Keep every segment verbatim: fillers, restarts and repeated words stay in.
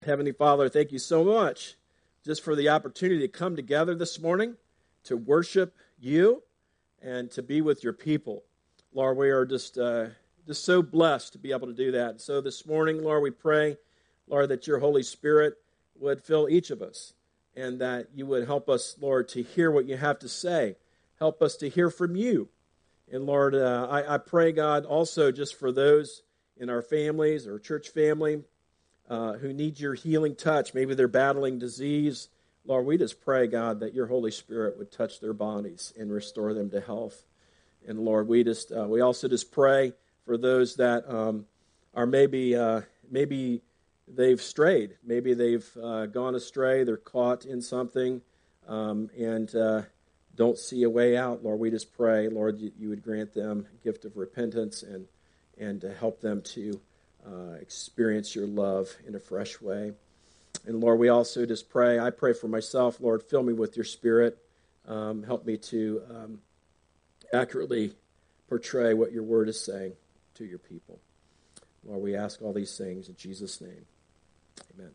Heavenly Father, thank you so much just for the opportunity to come together this morning to worship you and to be with your people. Lord, we are just uh, just so blessed to be able to do that. So this morning, Lord, we pray, Lord, that your Holy Spirit would fill each of us and that you would help us, Lord, to hear what you have to say. Help us to hear from you. And Lord, uh, I, I pray, God, also just for those in our families, our church family, Uh, who need your healing touch. Maybe they're battling disease. Lord, we just pray, God, that your Holy Spirit would touch their bodies and restore them to health. And Lord, we just uh, we also just pray for those that um, are maybe uh, maybe they've strayed, maybe they've uh, gone astray, they're caught in something um, and uh, don't see a way out. Lord, we just pray, Lord, you, you would grant them a gift of repentance and and to help them to Uh, experience your love in a fresh way. And Lord, we also just pray, I pray for myself, Lord, fill me with your Spirit. Um, help me to um, accurately portray what your word is saying to your people. Lord, we ask all these things in Jesus' name. Amen.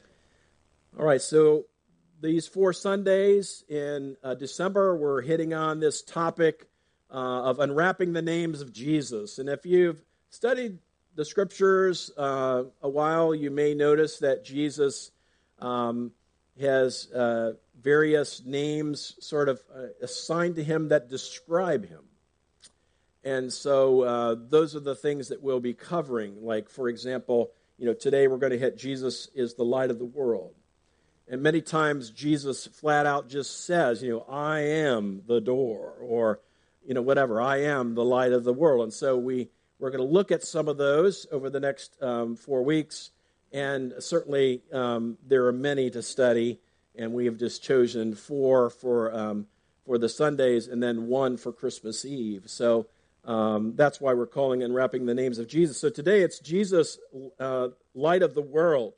All right, so these four Sundays in uh, December, we're hitting on this topic uh, of unwrapping the names of Jesus. And if you've studied the scriptures uh, a while, you may notice that Jesus um, has uh, various names sort of uh, assigned to him that describe him. And so uh, those are the things that we'll be covering. Like, for example, you know, today we're going to hit Jesus is the light of the world. And many times Jesus flat out just says, you know, I am the door, or, you know, whatever, I am the light of the world. And so we We're going to look at some of those over the next um, four weeks, and certainly um, there are many to study, and we have just chosen four for um, for the Sundays and then one for Christmas Eve. So um, that's why we're calling and wrapping the names of Jesus. So today it's Jesus, uh, light of the world,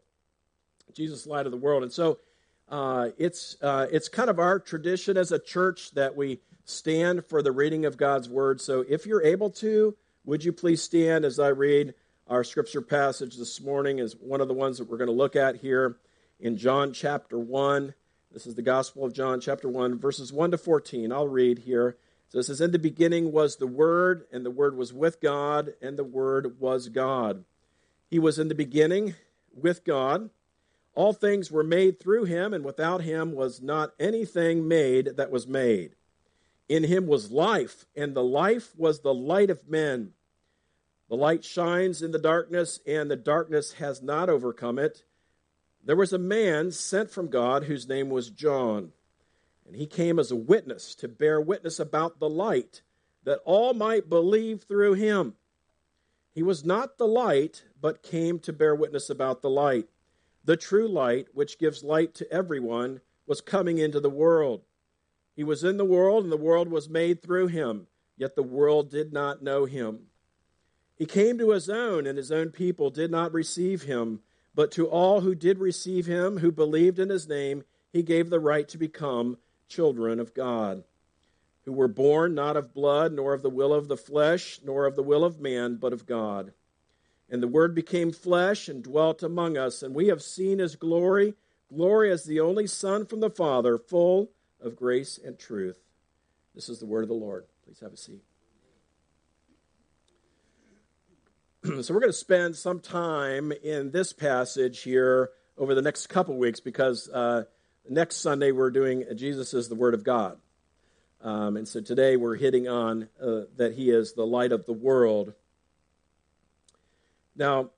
Jesus, light of the world. And so uh, it's uh, it's kind of our tradition as a church that we stand for the reading of God's word. So if you're able to, would you please stand as I read our scripture passage this morning, is one of the ones that we're going to look at here in John chapter one. This is the Gospel of John chapter one, verses one to fourteen. I'll read here. So it says, "In the beginning was the Word, and the Word was with God, and the Word was God. He was in the beginning with God. All things were made through him, and without him was not anything made that was made. In him was life, and the life was the light of men. The light shines in the darkness, and the darkness has not overcome it. There was a man sent from God whose name was John, and he came as a witness to bear witness about the light, that all might believe through him. He was not the light, but came to bear witness about the light. The true light, which gives light to everyone, was coming into the world. He was in the world, and the world was made through him, yet the world did not know him. He came to his own, and his own people did not receive him. But to all who did receive him, who believed in his name, he gave the right to become children of God, who were born not of blood, nor of the will of the flesh, nor of the will of man, but of God. And the Word became flesh and dwelt among us, and we have seen his glory, glory as the only Son from the Father, full of grace and truth." This is the word of the Lord. Please have a seat. So we're going to spend some time in this passage here over the next couple weeks, because uh, next Sunday we're doing Jesus is the Word of God. Um, and so today we're hitting on uh, that he is the light of the world. Now,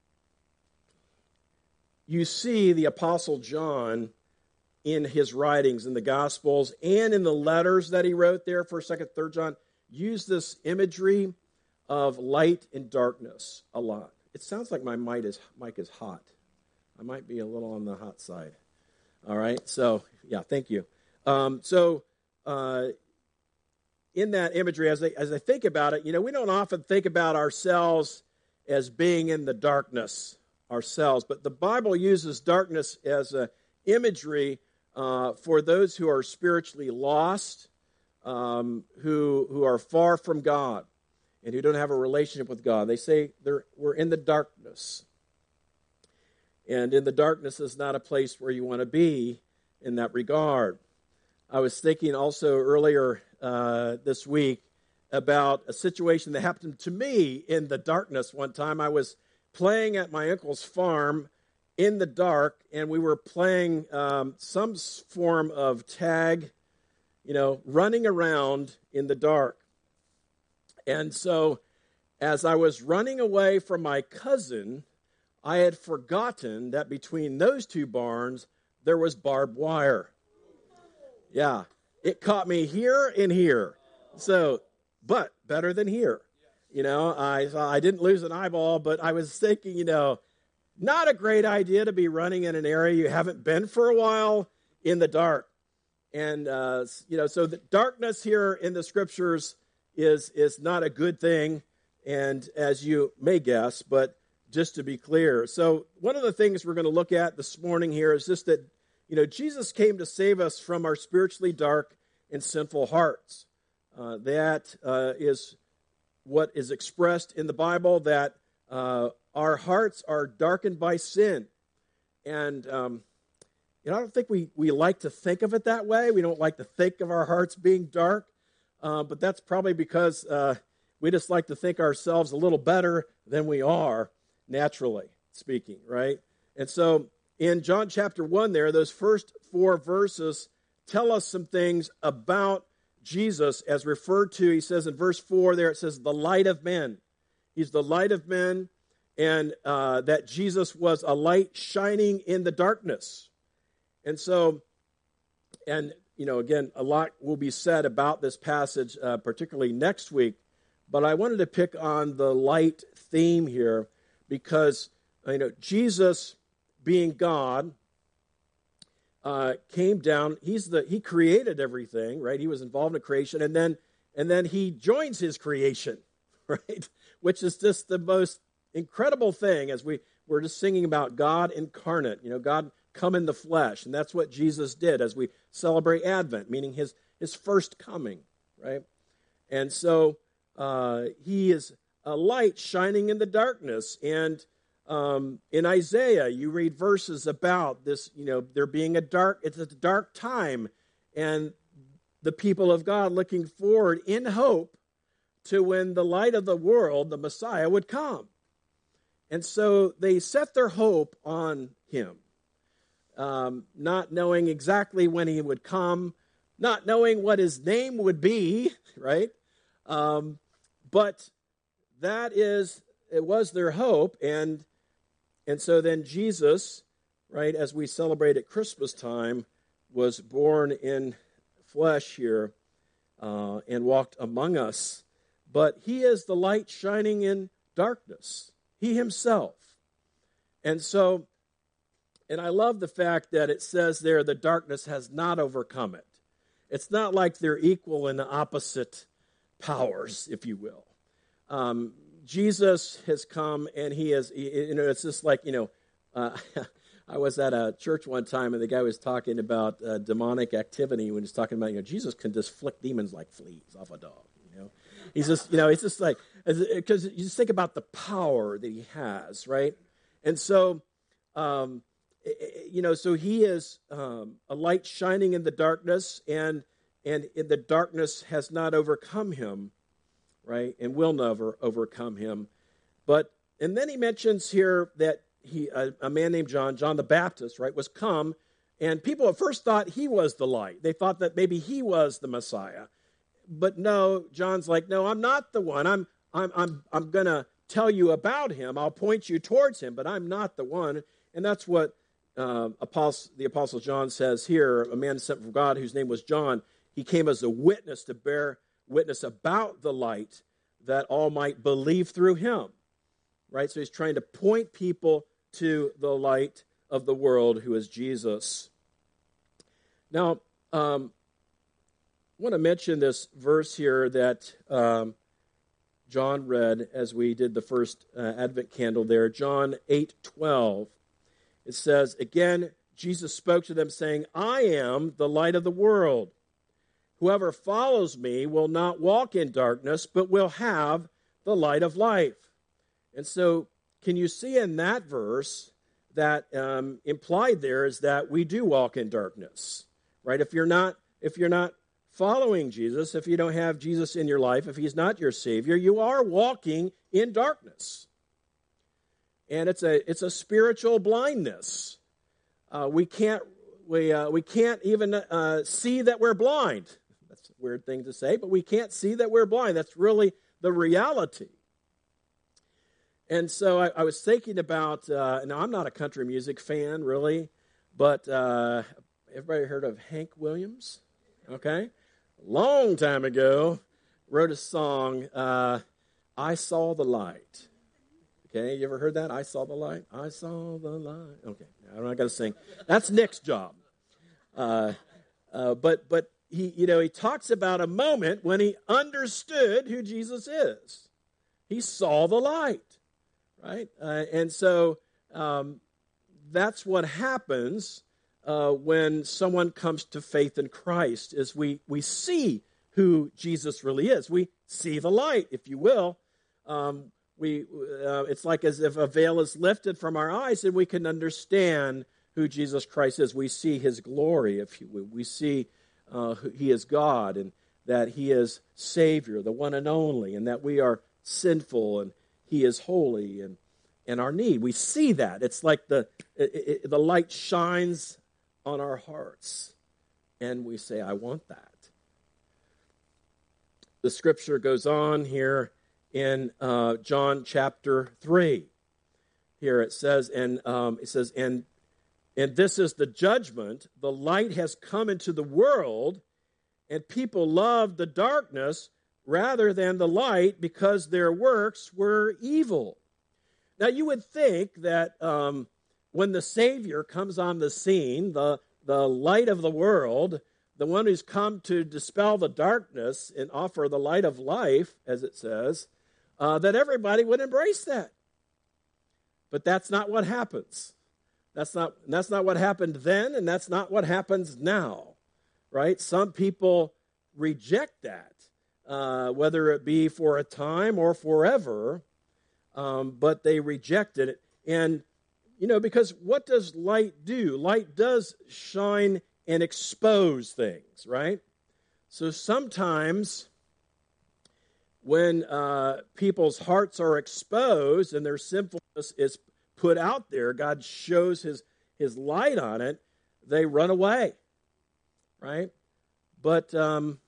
you see the Apostle John in his writings, in the Gospels, and in the letters that he wrote there, first, second, third John, use this imagery of light and darkness a lot. It sounds like my mic is, mic is hot. I might be a little on the hot side. All right, so, yeah, thank you. Um, so, uh, in that imagery, as I, as I think about it, you know, we don't often think about ourselves as being in the darkness ourselves, but the Bible uses darkness as an imagery Uh, for those who are spiritually lost, um, who who are far from God, and who don't have a relationship with God. They say they're, we're in the darkness. And in the darkness is not a place where you want to be in that regard. I was thinking also earlier uh, this week about a situation that happened to me in the darkness one time. I was playing at my uncle's farm in the dark, and we were playing um, some form of tag, you know, running around in the dark. And so as I was running away from my cousin, I had forgotten that between those two barns, there was barbed wire. Yeah, it caught me here and here. So, but better than here. You know, I I didn't lose an eyeball, but I was thinking, you know, not a great idea to be running in an area you haven't been for a while in the dark. And, uh, you know, so the darkness here in the scriptures is is not a good thing, and as you may guess, but just to be clear. So one of the things we're going to look at this morning here is just that, you know, Jesus came to save us from our spiritually dark and sinful hearts. Uh, that uh, is what is expressed in the Bible, that uh, our hearts are darkened by sin. And, um, you know, I don't think we, we like to think of it that way. We don't like to think of our hearts being dark. Uh, but that's probably because uh, we just like to think ourselves a little better than we are, naturally speaking, right? And so in John chapter one there, those first four verses tell us some things about Jesus as referred to. He says in verse four there, it says, the light of men. He's the light of men, and uh, that Jesus was a light shining in the darkness. And so, and you know, again, a lot will be said about this passage, uh, particularly next week. But I wanted to pick on the light theme here because, you know, Jesus, being God, uh, came down. He's the he created everything, right? He was involved in creation, and then and then he joins his creation, right? Which is just the most incredible thing. As we we're just singing about God incarnate, you know, God come in the flesh, and that's what Jesus did as we celebrate Advent, meaning his his first coming, right? And so uh, he is a light shining in the darkness. And um, in Isaiah, you read verses about this, you know, there being a dark, it's a dark time, and the people of God looking forward in hope to when the light of the world, the Messiah, would come. And so they set their hope on him. Um, not knowing exactly when he would come, not knowing what his name would be, right? Um, but that is, it was their hope, and and so then Jesus, right, as we celebrate at Christmas time, was born in flesh here uh, and walked among us. But he is the light shining in darkness, he himself. And so, and I love the fact that it says there, the darkness has not overcome it. It's not like they're equal in the opposite powers, if you will. Um, Jesus has come, and he has, you know, it's just like, you know, uh, I was at a church one time, and the guy was talking about uh, demonic activity when he's talking about, you know, Jesus can just flick demons like fleas off a dog, you know. He's just, you know, it's just like, because you just think about the power that he has, right? And so, um, you know, so he is um, a light shining in the darkness, and and in the darkness has not overcome him, right, and will never overcome him. But, and then he mentions here that he, a, a man named John, John the Baptist, right, was come, and people at first thought he was the light. They thought that maybe he was the Messiah. But no, John's like, no, I'm not the one. I'm I'm I'm I'm going to tell you about him. I'll point you towards him, but I'm not the one. And that's what uh, Apostle, the Apostle John says here, a man sent from God whose name was John. He came as a witness to bear witness about the light, that all might believe through him. Right? So he's trying to point people to the light of the world, who is Jesus. Now, um, I want to mention this verse here that um, John read as we did the first uh, Advent candle there, John eight twelve. It says, again, Jesus spoke to them saying, I am the light of the world. Whoever follows me will not walk in darkness, but will have the light of life. And so, can you see in that verse that um, implied there is that we do walk in darkness, right? If you're not, if you're not following Jesus, if you don't have Jesus in your life, if he's not your Savior, you are walking in darkness. And it's a it's a spiritual blindness. Uh, we can't we uh, we can't even uh, see that we're blind. That's a weird thing to say, but we can't see that we're blind. That's really the reality. And so I, I was thinking about. Uh, now I'm not a country music fan, really, but uh, everybody heard of Hank Williams? Okay. Long time ago, wrote a song, uh, I Saw the Light. Okay, you ever heard that? I saw the light. I saw the light. Okay, I'm not going to sing. That's Nick's job. Uh, uh, but but he you know he talks about a moment when he understood who Jesus is. He saw the light, right? Uh, and so um, that's what happens. Uh, when someone comes to faith in Christ, is we we see who Jesus really is. We see the light, if you will. Um, we uh, it's like as if a veil is lifted from our eyes, and we can understand who Jesus Christ is. We see his glory, if you will. We see uh, who he is God, and that he is Savior, the one and only, and that we are sinful, and he is holy, and and our need. We see that. It's like the it, it, the light shines on our hearts, and we say, I want that. The scripture goes on here in uh, John chapter three. Here it says, and um, it says, and and this is the judgment. The light has come into the world, and people loved the darkness rather than the light because their works were evil. Now you would think that um, when the Savior comes on the scene, the, the light of the world, the one who's come to dispel the darkness and offer the light of life, as it says, uh, that everybody would embrace that. But that's not what happens. That's not, that's not what happened then, and that's not what happens now, right? Some people reject that, uh, whether it be for a time or forever, um, but they reject it. And you know, because what does light do? Light does shine and expose things, right? So sometimes when uh, people's hearts are exposed and their sinfulness is put out there, God shows his, his light on it, they run away, right? But um,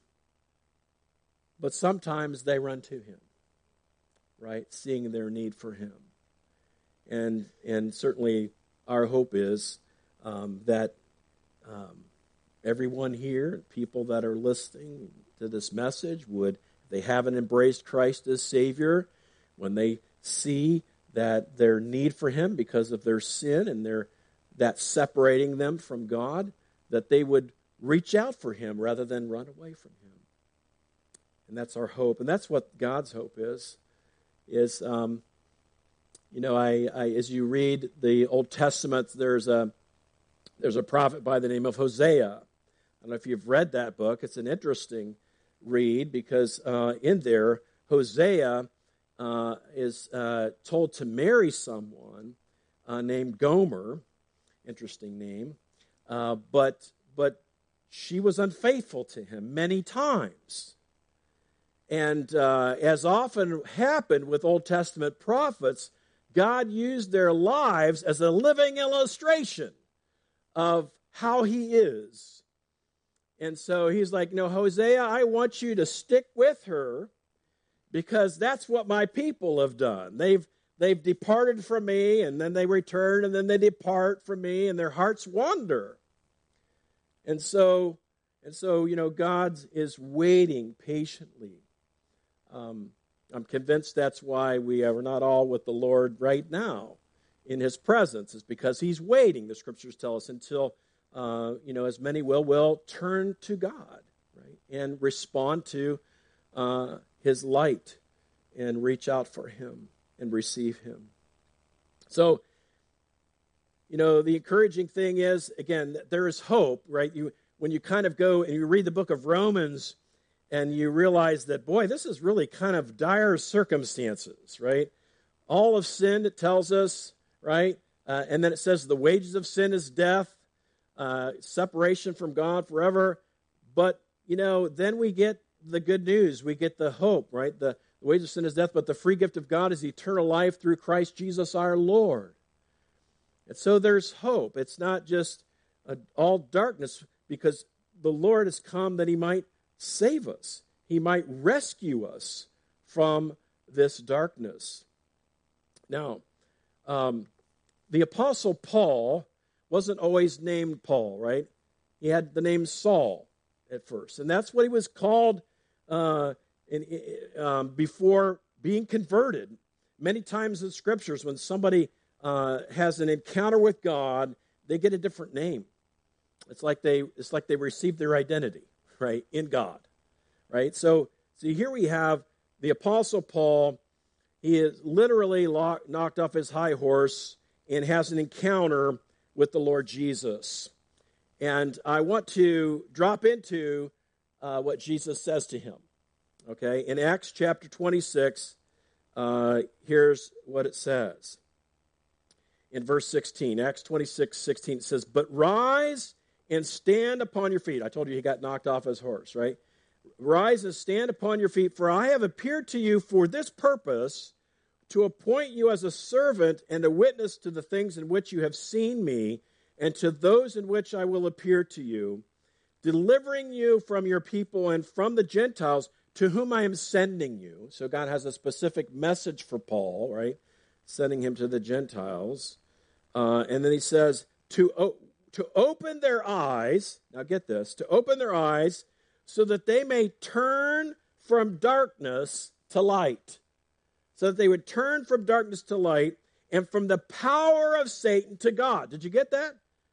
but sometimes they run to him, right? Seeing their need for him. And and certainly our hope is um, that um, everyone here, people that are listening to this message, would, if they haven't embraced Christ as Savior, when they see that their need for him because of their sin and their that separating them from God, that they would reach out for him rather than run away from him. And that's our hope. And that's what God's hope is, is... Um, You know, I, I as you read the Old Testament, there's a there's a prophet by the name of Hosea. I don't know if you've read that book. It's an interesting read because uh, in there, Hosea uh, is uh, told to marry someone uh, named Gomer. Interesting name, uh, but but she was unfaithful to him many times. And uh, as often happened with Old Testament prophets, God used their lives as a living illustration of how he is. And so he's like, no, Hosea, I want you to stick with her because that's what my people have done. They've they've departed from me, and then they return, and then they depart from me, and their hearts wander. And so, and so, you know, God is waiting patiently. Um I'm convinced that's why we are not all with the Lord right now in his presence. It's because he's waiting, the scriptures tell us, until, uh, you know, as many will, will turn to God, right, and respond to uh, his light and reach out for him and receive him. So, you know, the encouraging thing is, again, there is hope, right? You when you kind of go and you read the book of Romans, and you realize that, boy, this is really kind of dire circumstances, right? All of sin, it tells us, right? Uh, and then it says the wages of sin is death, uh, separation from God forever. But, you know, then we get the good news. We get the hope, right? The, the wages of sin is death, but the free gift of God is eternal life through Christ Jesus our Lord. And so there's hope. It's not just a, all darkness, because the Lord has come that he might save us. He might rescue us from this darkness. Now, um, the Apostle Paul wasn't always named Paul, right? He had the name Saul at first. And that's what he was called uh, in, um, before being converted. Many times in Scriptures, when somebody uh, has an encounter with God, they get a different name. It's like they it's like they received their identity, right, in God, right? So, so here we have the Apostle Paul. He is literally locked, knocked off his high horse and has an encounter with the Lord Jesus. And I want to drop into uh, what Jesus says to him. Okay, in Acts chapter twenty-six, uh, here's what it says. In verse sixteen, Acts twenty-six, sixteen, it says, "But rise and stand upon your feet." I told you he got knocked off his horse, right? "Rise and stand upon your feet, for I have appeared to you for this purpose, to appoint you as a servant and a witness to the things in which you have seen me, and to those in which I will appear to you, delivering you from your people and from the Gentiles to whom I am sending you." So God has a specific message for Paul, right? Sending him to the Gentiles. Uh, and then he says, to, o- to open their eyes, now get this, to open their eyes so that they may turn from darkness to light. So that they would turn from darkness to light and from the power of Satan to God. Did you get that?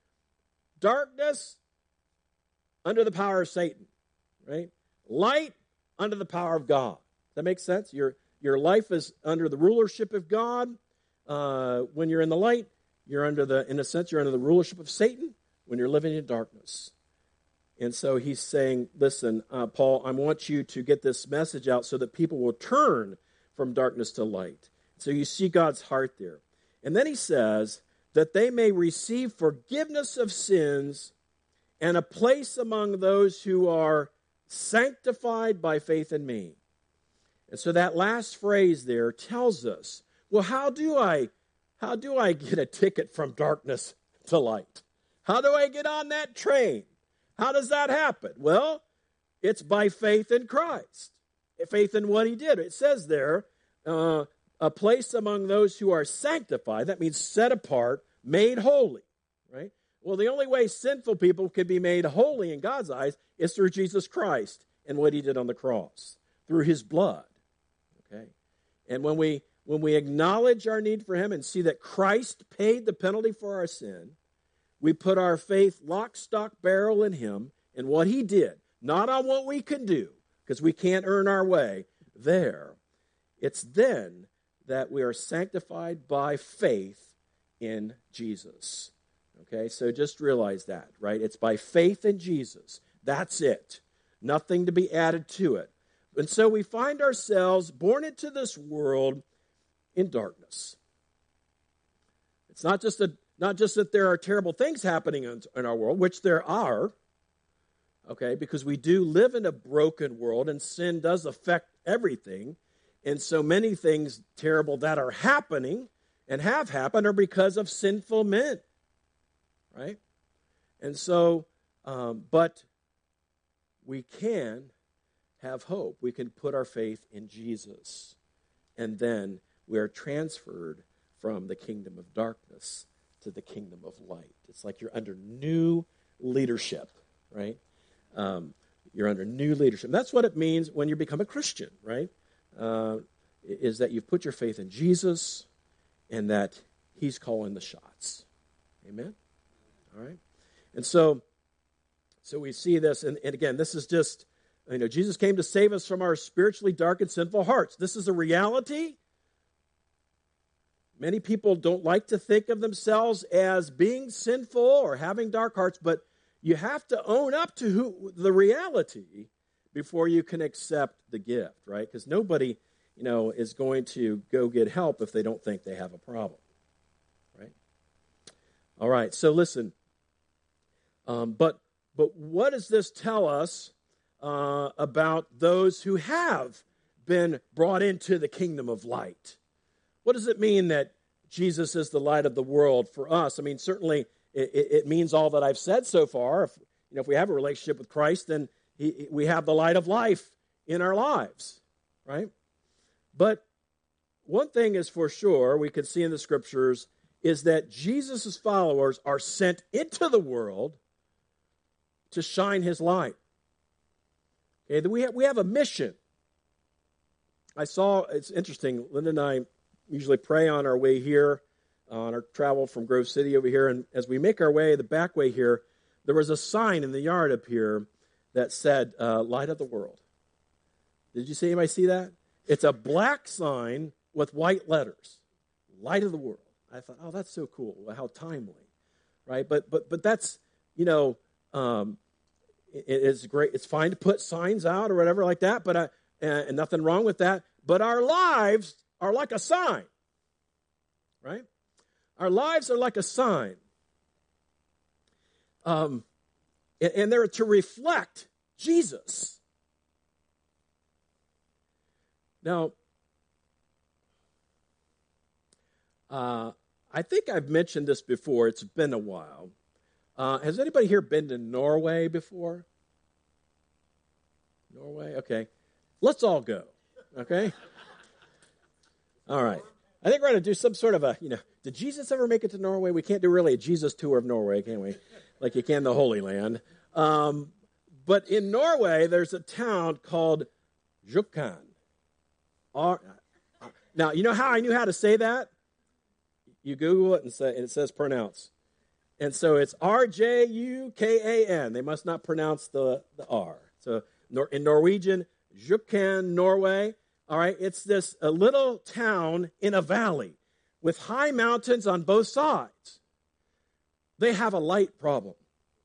Darkness under the power of Satan, right? Light under the power of God. Does that make sense? Your, your life is under the rulership of God. Uh, when you're in the light, you're under the, in a sense, you're under the rulership of Satan when you're living in darkness. And so he's saying, listen, uh, Paul, I want you to get this message out so that people will turn from darkness to light. So you see God's heart there. And then he says that they may receive forgiveness of sins and a place among those who are sanctified by faith in me. And so that last phrase there tells us, well, how do I, how do I get a ticket from darkness to light? How do I get on that train? How does that happen? Well, it's by faith in Christ. Faith in what he did. It says there, uh, a place among those who are sanctified. That means set apart, made holy, right? Well, the only way sinful people can be made holy in God's eyes is through Jesus Christ and what he did on the cross, through his blood, okay? And when we when we acknowledge our need for him and see that Christ paid the penalty for our sin, we put our faith lock, stock, barrel in him and what he did, not on what we can do, because we can't earn our way there. It's then that we are sanctified by faith in Jesus. Okay, so just realize that, right? It's by faith in Jesus. That's it. Nothing to be added to it. And so we find ourselves born into this world in darkness. It's not just, a, not just that there are terrible things happening in, in our world, which there are, okay, because we do live in a broken world and sin does affect everything. And so many things terrible that are happening and have happened are because of sinful men, right? And so, um, but we can have hope. We can put our faith in Jesus. And then we are transferred from the kingdom of darkness to the kingdom of light. It's like you're under new leadership, right? Um, you're under new leadership. And that's what it means when you become a Christian, right? Uh, is that you've put your faith in Jesus and that he's calling the shots. Amen? All right? And so, so we see this, and, and again, this is just, you know, Jesus came to save us from our spiritually dark and sinful hearts. This is a reality. Many people don't like to think of themselves as being sinful or having dark hearts, but you have to own up to who, the reality before you can accept the gift, right? Because nobody, you know, is going to go get help if they don't think they have a problem, right? All right, so listen. Um, but but what does this tell us uh, about those who have been brought into the kingdom of light? What does it mean that Jesus is the light of the world for us? I mean, certainly it, it means all that I've said so far. If, you know, if we have a relationship with Christ, then he, we have the light of life in our lives, right? But one thing is for sure, we can see in the scriptures, is that Jesus' followers are sent into the world to shine his light. Okay, we have, we have a mission. I saw, it's interesting, Linda and I usually pray on our way here, on our travel from Grove City over here, and as we make our way the back way here, there was a sign in the yard up here that said, uh, Light of the World. Did you see anybody see that? It's a black sign with white letters, Light of the World. I thought, oh, that's so cool, how timely, right? But but but that's, you know, um, it, it's great. It's fine to put signs out or whatever like that, but I, and, and nothing wrong with that. But our lives are like a sign, right? Our lives are like a sign. Um, and, and they're to reflect Jesus. Now, uh, I think I've mentioned this before. It's been a while. Uh, has anybody here been to Norway before? Norway? Okay. Let's all go, okay? All right. I think we're going to do some sort of a, you know, did Jesus ever make it to Norway? We can't do really a Jesus tour of Norway, can we? Like you can the Holy Land. Um, but in Norway, there's a town called Jukan. Now, you know how I knew how to say that? You Google it and, say, and it says pronounce. And so it's R J U K A N. They must not pronounce the, the R. So in Norwegian, Jukan, Norway. All right, it's this a little town in a valley with high mountains on both sides. They have a light problem.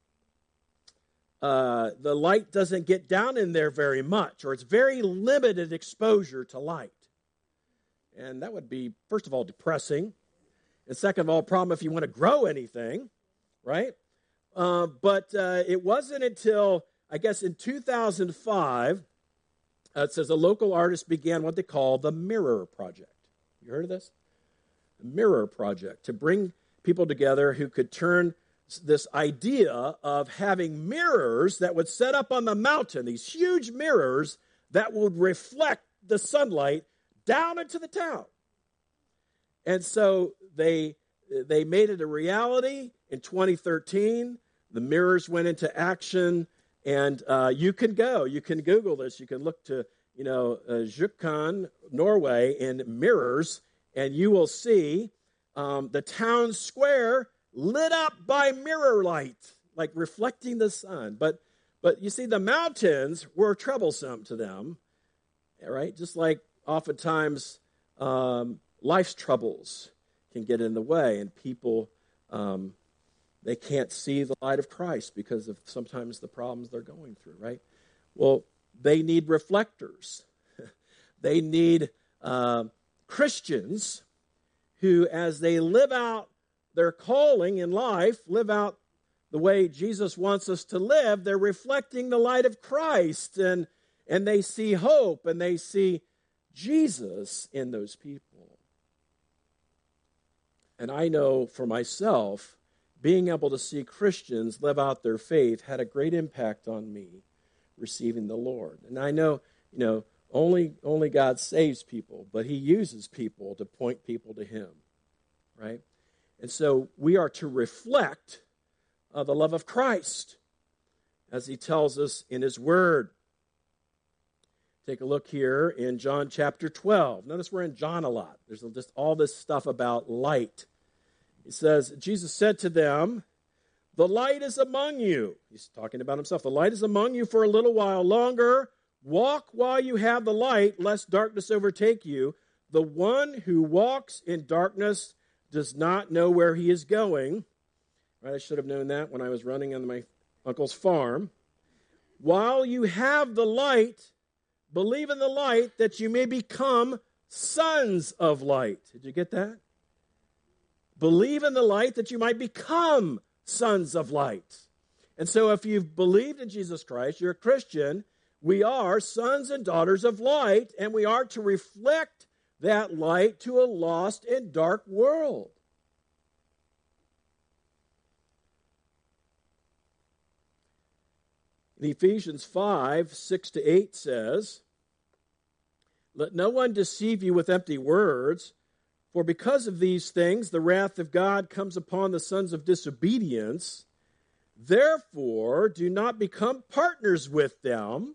Uh, the light doesn't get down in there very much, or it's very limited exposure to light. And that would be, first of all, depressing. And second of all, a problem if you want to grow anything, right? Uh, but uh, it wasn't until, I guess, in two thousand five, uh, it says a local artist began what they call the Mirror Project. You heard of this? The Mirror Project, to bring people together who could turn this idea of having mirrors that would set up on the mountain, these huge mirrors that would reflect the sunlight down into the town. And so they they made it a reality in twenty thirteen. The mirrors went into action, and uh, you can go. You can Google this. You can look to, you know, uh, Jukan, Norway, in mirrors, and you will see um, the town square lit up by mirror light, like reflecting the sun. But but you see, the mountains were troublesome to them, right? Just like oftentimes um, life's troubles can get in the way, and people, um, they can't see the light of Christ because of sometimes the problems they're going through, right? Well, they need reflectors. They need uh, Christians who, as they live out their calling in life, live out the way Jesus wants us to live, they're reflecting the light of Christ, and, and they see hope, and they see Jesus in those people. And I know for myself, being able to see Christians live out their faith had a great impact on me receiving the Lord. And I know, you know, only, only God saves people, but he uses people to point people to him, right? And so we are to reflect uh, the love of Christ as he tells us in his word. Take a look here in John chapter twelve. Notice we're in John a lot. There's just all this stuff about light. He says, Jesus said to them, the light is among you. He's talking about himself. The light is among you for a little while longer. Walk while you have the light, lest darkness overtake you. The one who walks in darkness does not know where he is going. Right, I should have known that when I was running on my uncle's farm. While you have the light, believe in the light that you may become sons of light. Did you get that? Believe in the light that you might become sons of light. And so if you've believed in Jesus Christ, you're a Christian, we are sons and daughters of light, and we are to reflect that light to a lost and dark world. In Ephesians five, six to eight says, "Let no one deceive you with empty words, for because of these things the wrath of God comes upon the sons of disobedience. Therefore, do not become partners with them.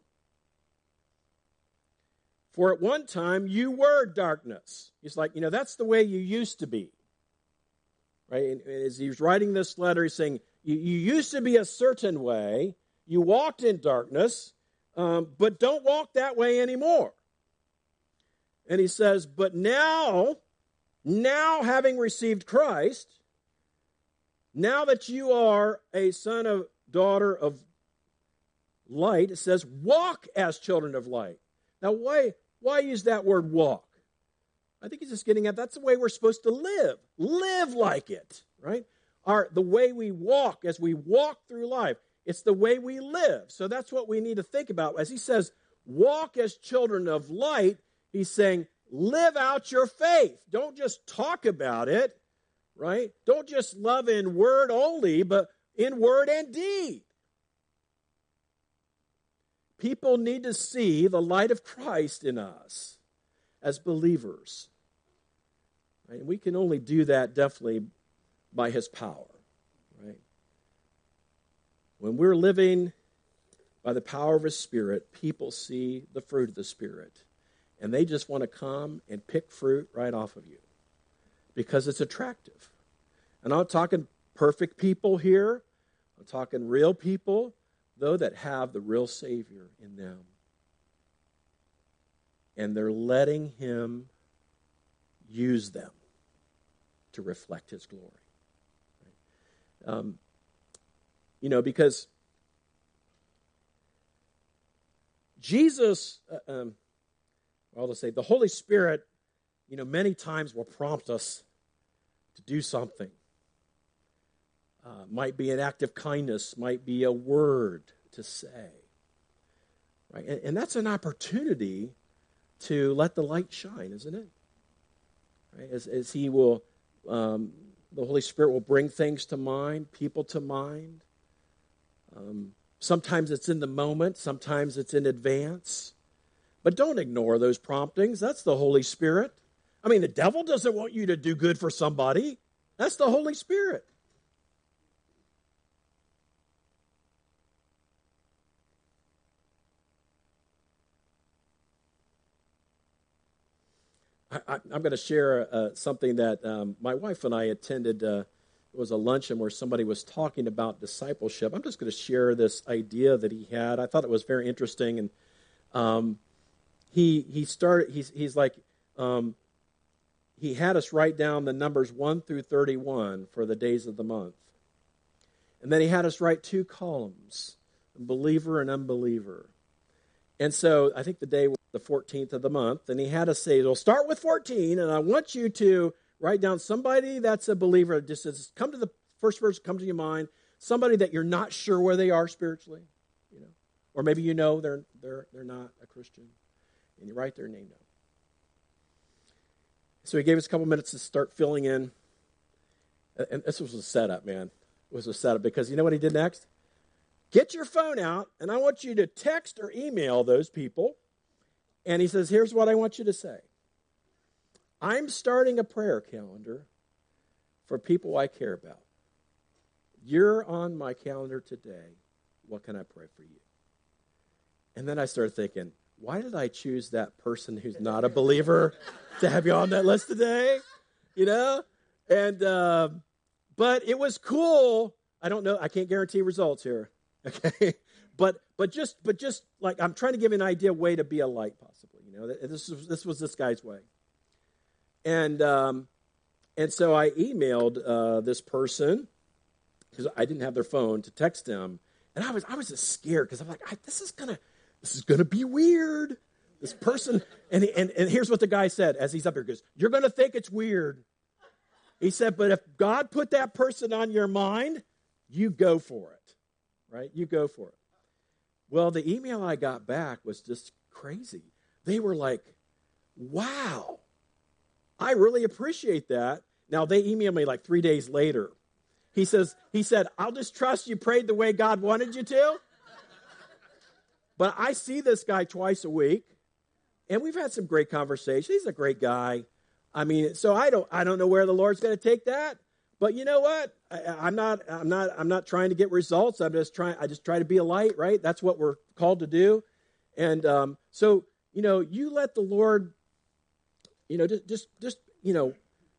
For at one time you were darkness." He's like, you know, that's the way you used to be. Right? And as he's writing this letter, he's saying, you, you used to be a certain way. You walked in darkness, um, but don't walk that way anymore. And he says, but now, now having received Christ, now that you are a son or daughter of light, it says, walk as children of light. Now, why, why use that word walk? I think he's just getting at that's the way we're supposed to live. Live like it, right? Our, the way we walk, as we walk through life, it's the way we live. So that's what we need to think about. As he says, walk as children of light, he's saying, live out your faith. Don't just talk about it, right? Don't just love in word only, but in word and deed. People need to see the light of Christ in us as believers. Right? And we can only do that definitely by his power. Right? When we're living by the power of his Spirit, people see the fruit of the Spirit. And they just want to come and pick fruit right off of you because it's attractive. And I'm not talking perfect people here. I'm talking real people, though, that have the real Savior in them. And they're letting him use them to reflect his glory. Um, you know, because Jesus, uh, um, well, to say, the Holy Spirit, you know, many times will prompt us to do something. Uh, might be an act of kindness, might be a word to say. Right? And, and that's an opportunity to let the light shine, isn't it? Right? As, as he will, um, the Holy Spirit will bring things to mind, people to mind. Um, sometimes it's in the moment, sometimes it's in advance. But don't ignore those promptings. That's the Holy Spirit. I mean, the devil doesn't want you to do good for somebody. That's the Holy Spirit. I, I, I'm going to share uh, something that um, my wife and I attended. Uh, it was a luncheon where somebody was talking about discipleship. I'm just going to share this idea that he had. I thought it was very interesting, and um, he he started. He's he's like um, he had us write down the numbers one through thirty-one for the days of the month, and then he had us write two columns: believer and unbeliever. And so I think the day was the fourteenth of the month, and he had us say, "Well, start with fourteen, and I want you to write down somebody that's a believer. Just says, come to the first person comes to your mind, somebody that you're not sure where they are spiritually, you know, or maybe you know they're they're they're not a Christian, and you write their name down." So he gave us a couple minutes to start filling in, and this was a setup, man. It was a setup because you know what he did next? Get your phone out, and I want you to text or email those people. And he says, here's what I want you to say. I'm starting a prayer calendar for people I care about. You're on my calendar today. What can I pray for you? And then I started thinking, why did I choose that person who's not a believer to have you on that list today? You know? And, uh, but it was cool. I don't know. I can't guarantee results here. Okay, but but just but just like I'm trying to give you an idea, way to be a light, possibly. You know, this was this was this guy's way, and um, and so I emailed uh, this person because I didn't have their phone to text them, and I was I was just scared because I'm like, I, this is gonna this is gonna be weird. This person, and and and here's what the guy said as he's up here: goes, "You're gonna think it's weird." He said, but if God put that person on your mind, you go for it, right? You go for it. Well, the email I got back was just crazy. They were like, wow, I really appreciate that. Now, they emailed me like three days later. He says, he said, I'll just trust you prayed the way God wanted you to. But I see this guy twice a week, and we've had some great conversations. He's a great guy. I mean, so I don't, I don't know where the Lord's going to take that. But you know what? I, I'm not, I'm not, I'm not trying to get results. I'm just trying. I just try to be a light, right? That's what we're called to do. And um, so, you know, you let the Lord, you know, just, just, just you know,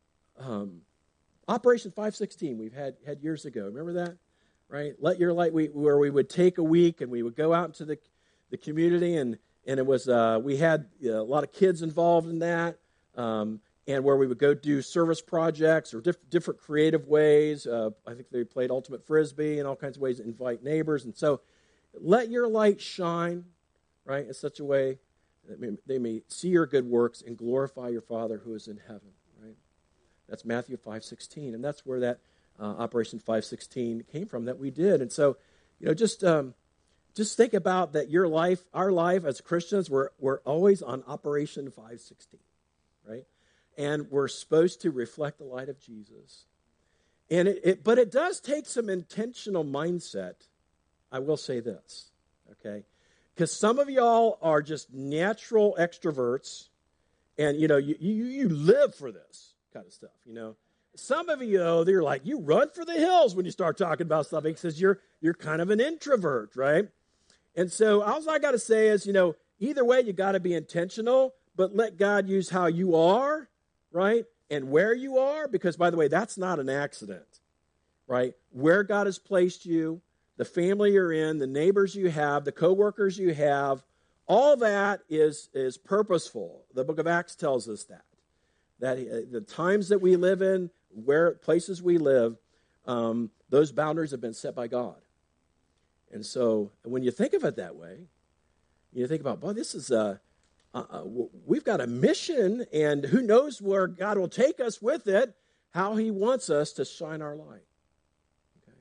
um, Operation five sixteen we've had had years ago. Remember that, right? Let your light. We where we would take a week and we would go out into the the community and and it was uh, we had you know, a lot of kids involved in that. Um, And where we would go do service projects or diff- different creative ways. Uh, I think they played ultimate frisbee and all kinds of ways to invite neighbors. And so let your light shine, right, in such a way that may, they may see your good works and glorify your Father who is in heaven, right? That's Matthew five sixteen. And that's where that uh, Operation five sixteen came from that we did. And so, you know, just um, just think about that your life, our life as Christians, we're, we're always on Operation five sixteen, right? And we're supposed to reflect the light of Jesus. And it, it, but it does take some intentional mindset. I will say this, okay? Because some of y'all are just natural extroverts, and you know you, you you live for this kind of stuff. You know, some of you, though, they're like you run for the hills when you start talking about stuff because you're you're kind of an introvert, right? And so all I got to say is, you know, either way, you got to be intentional, but let God use how you are. Right? And where you are, because, by the way, that's not an accident, right? Where God has placed you, the family you're in, the neighbors you have, the coworkers you have, all that is, is purposeful. The book of Acts tells us that. That uh, the times that we live in, where places we live, um, those boundaries have been set by God. And so when you think of it that way, you think about, boy, this is a... Uh, we've got a mission, and who knows where God will take us with it, how he wants us to shine our light. Okay.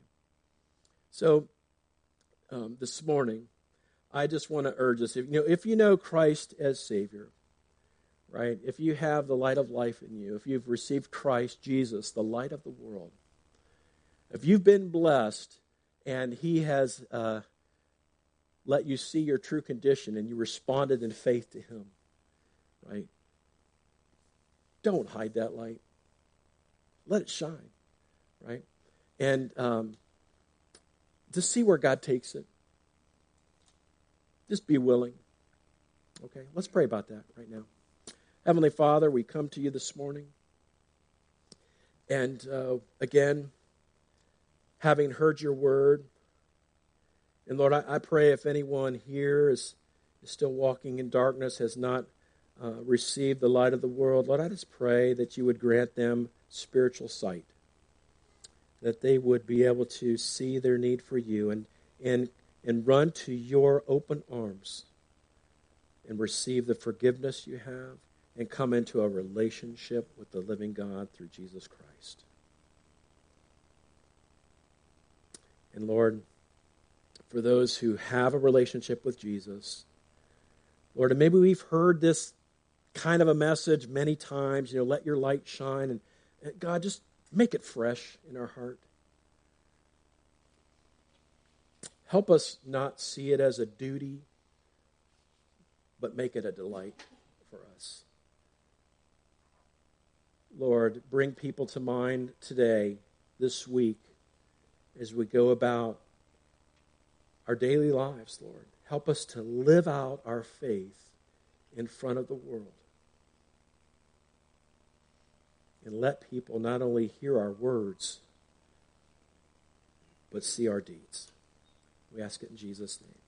So um, this morning, I just want to urge us, if you know, if you know Christ as Savior, right, if you have the light of life in you, if you've received Christ Jesus, the light of the world, if you've been blessed and he has uh, let you see your true condition and you responded in faith to him, right? Don't hide that light. Let it shine, right? And um, just see where God takes it. Just be willing. Okay, let's pray about that right now. Heavenly Father, we come to you this morning. And uh, again, having heard your word, and Lord, I, I pray if anyone here is, is still walking in darkness, has not uh, received the light of the world, Lord, I just pray that you would grant them spiritual sight, that they would be able to see their need for you and and and run to your open arms and receive the forgiveness you have and come into a relationship with the living God through Jesus Christ. And Lord, for those who have a relationship with Jesus, Lord, and maybe we've heard this kind of a message many times, you know, let your light shine, and, and God, just make it fresh in our heart. Help us not see it as a duty, but make it a delight for us. Lord, bring people to mind today, this week, as we go about our daily lives, Lord. Help us to live out our faith in front of the world. And let people not only hear our words, but see our deeds. We ask it in Jesus' name.